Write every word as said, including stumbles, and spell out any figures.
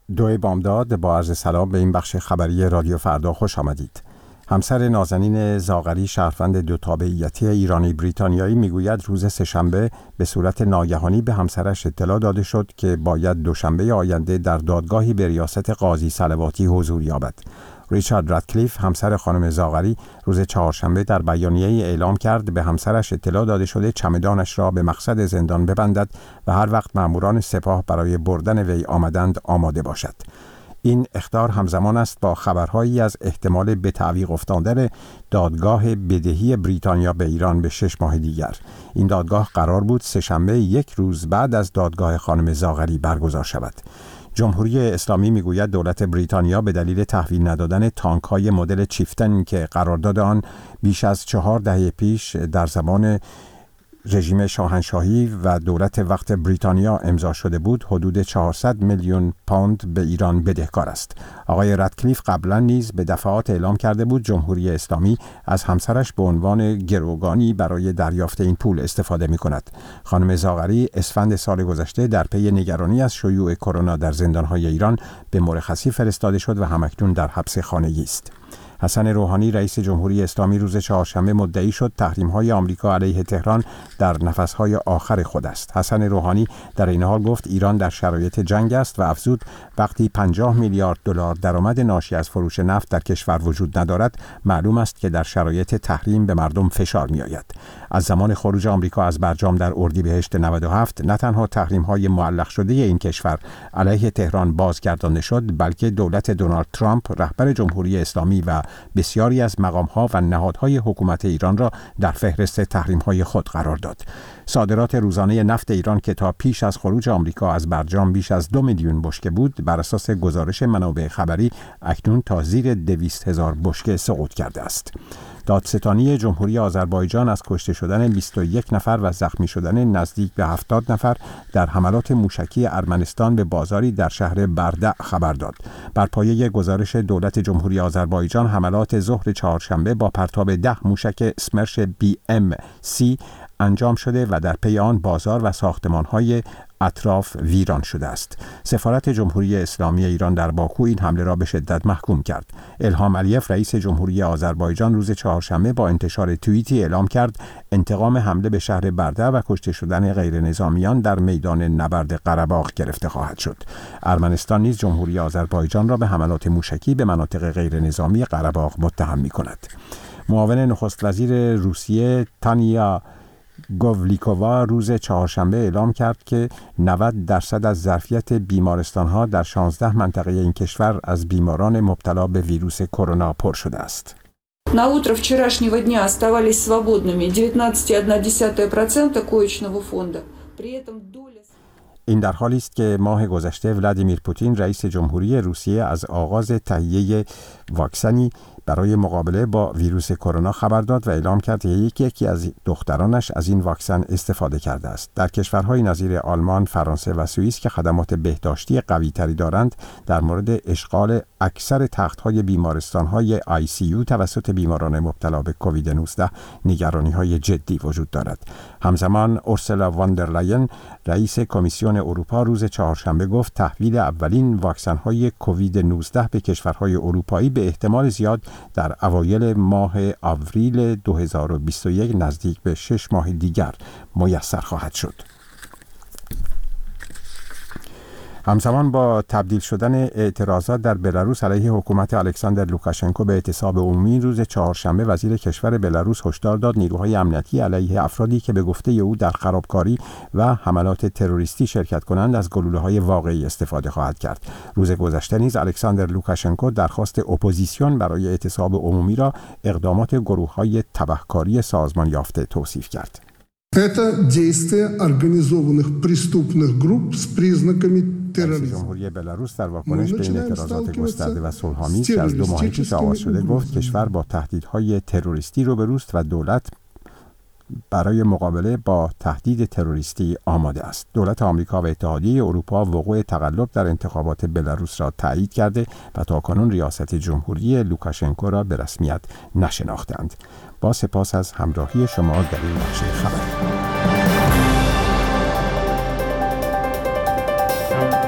دوی بامداد با عرض سلام به این بخش خبری رادیو فردا خوش آمدید. همسر نازنین زاغری شهروند دو تابعیتی ایرانی بریتانیایی میگوید روز سه‌شنبه به صورت ناگهانی به همسرش اطلاع داده شد که باید دوشنبه آینده در دادگاهی به ریاست قاضی صلواتی حضور یابد. ریچارد رادکلیف همسر خانم زاغری روز چهارشنبه در بیانیه‌ای اعلام کرد به همسرش اطلاع داده شده چمدانش را به مقصد زندان ببندد و هر وقت ماموران سپاه برای بردن وی آمدند آماده باشد. این اخطار همزمان است با خبرهایی از احتمال به تعویق افتادن دادگاه بدهی بریتانیا به ایران به شش ماه دیگر. این دادگاه قرار بود سه‌شنبه یک روز بعد از دادگاه خانم زاغری برگزار شود. جمهوری اسلامی میگوید دولت بریتانیا به دلیل تحویل ندادن تانک‌های مدل چیفتن که قرارداد آن بیش از چهار دهه پیش در زمان رژیم شاهنشاهی و دولت وقت بریتانیا امضا شده بود، حدود چهارصد میلیون پوند به ایران بدهکار است. آقای رادکلیف قبلا نیز به دفعات اعلام کرده بود جمهوری اسلامی از همسرش به عنوان گروگانی برای دریافت این پول استفاده می کند. خانم زاغری اسفند سال گذشته در پی نگرانی از شیوع کرونا در زندانهای ایران به مرخصی فرستاده شد و همکنون در حبس خانگی است. حسن روحانی رئیس جمهوری اسلامی روز چهارشنبه مدعی شد تحریم‌های آمریکا علیه تهران در نفس‌های آخر خود است. حسن روحانی در این حال گفت ایران در شرایط جنگ است و افزود وقتی پنجاه میلیارد دلار درآمد ناشی از فروش نفت در کشور وجود ندارد، معلوم است که در شرایط تحریم به مردم فشار می‌آید. از زمان خروج آمریکا از برجام در اردیبهشت نود و هفت نه تنها تحریم‌های معلق شده این کشور علیه تهران بازگردانده شد، بلکه دولت دونالد ترامپ رهبر جمهوری اسلامی و بسیاری از مقام‌ها و نهادهای حکومت ایران را در فهرست تحریم‌های خود قرار داد. صادرات روزانه نفت ایران که تا پیش از خروج آمریکا از برجام بیش از دو میلیون بشکه بود، بر اساس گزارش منابع خبری اکنون تا زیر دویست هزار بشکه سقوط کرده است. دادستانی جمهوری آذربایجان از کشته شدن بیست و یک نفر و زخمی شدن نزدیک به هفتاد نفر در حملات موشکی ارمنستان به بازاری در شهر بردع خبر داد. بر پایه گزارش دولت جمهوری آذربایجان، حملات ظهر چهارشنبه با پرتاب ده موشک اسمرش بی ام سی انجام شده و در پی آن بازار و ساختمان‌های اطراف ویران شده است. سفارت جمهوری اسلامی ایران در باکو این حمله را به شدت محکوم کرد. الهام علیف رئیس جمهوری آذربایجان روز چهارشنبه با انتشار توییتی اعلام کرد انتقام حمله به شهر بردع و کشته شدن غیر نظامیان در میدان نبرد قره‌باغ گرفته خواهد شد. ارمنستان نیز جمهوری آذربایجان را به حملات موشکی به مناطق غیر نظامی قره‌باغ متهم می‌کند. معاون نخست وزیر روسیه تانیا گوولیکووا روز چهارشنبه اعلام کرد که نود درصد از ظرفیت بیمارستان‌ها در شانزده منطقه این کشور از بیماران مبتلا به ویروس کرونا پر شده است. На утро вчерашнего дня оставались свободными девятнадцать целых одна десятая процента коечного фонда. При этом доля این در حالی است که ماه گذشته ولادیمیر پوتین رئیس جمهوری روسیه از آغاز تهیه واکسنی برای مقابله با ویروس کرونا خبر داد و اعلام کرد که یکی یکی از دخترانش از این واکسن استفاده کرده است. در کشورهای نظیر آلمان، فرانسه و سوئیس که خدمات بهداشتی قوی‌تری دارند، در مورد اشغال اکثر تخت‌های بیمارستان‌های آی سی یو توسط بیماران مبتلا به کووید نوزده نگرانی‌های جدی وجود دارد. همزمان اورسولا واندرلاین رئیس کمیسیون اروپا روز چهارشنبه گفت تحویل اولین واکسن‌های کووید نوزده به کشورهای اروپایی به احتمال زیاد در اوایل ماه آوریل دو هزار و بیست و یک نزدیک به شش ماه دیگر میسر خواهد شد. همزمان با تبدیل شدن اعتراضات در بلاروس علیه حکومت الکساندر لوکاشنکو به اعتصاب عمومی، روز چهارشنبه وزیر کشور بلاروس هشدار داد نیروهای امنیتی علیه افرادی که به گفته او در خرابکاری و حملات تروریستی شرکت کنند از گلوله‌های واقعی استفاده خواهد کرد. روز گذشته نیز الکساندر لوکاشنکو درخواست اپوزیسیون برای اعتصاب عمومی را اقدامات گروه‌های تبهکاری سازمان یافته توصیف کرد. Это действия организованных преступных групп с признаками رئیس جمهوری بلاروس در واکنش به این اعتراضات گسترده و صلح‌آمیز که از دو ماه پیش آغاز شده گفت کشور با تهدیدهای تروریستی روبروست و دولت برای مقابله با تهدید تروریستی آماده است. دولت آمریکا و اتحادیه اروپا وقوع تقلب در انتخابات بلاروس را تایید کرده و تاکنون ریاست جمهوری لوکاشنکو را به رسمیت نشناختند. با سپاس از همراهی شما در این بخش خبر.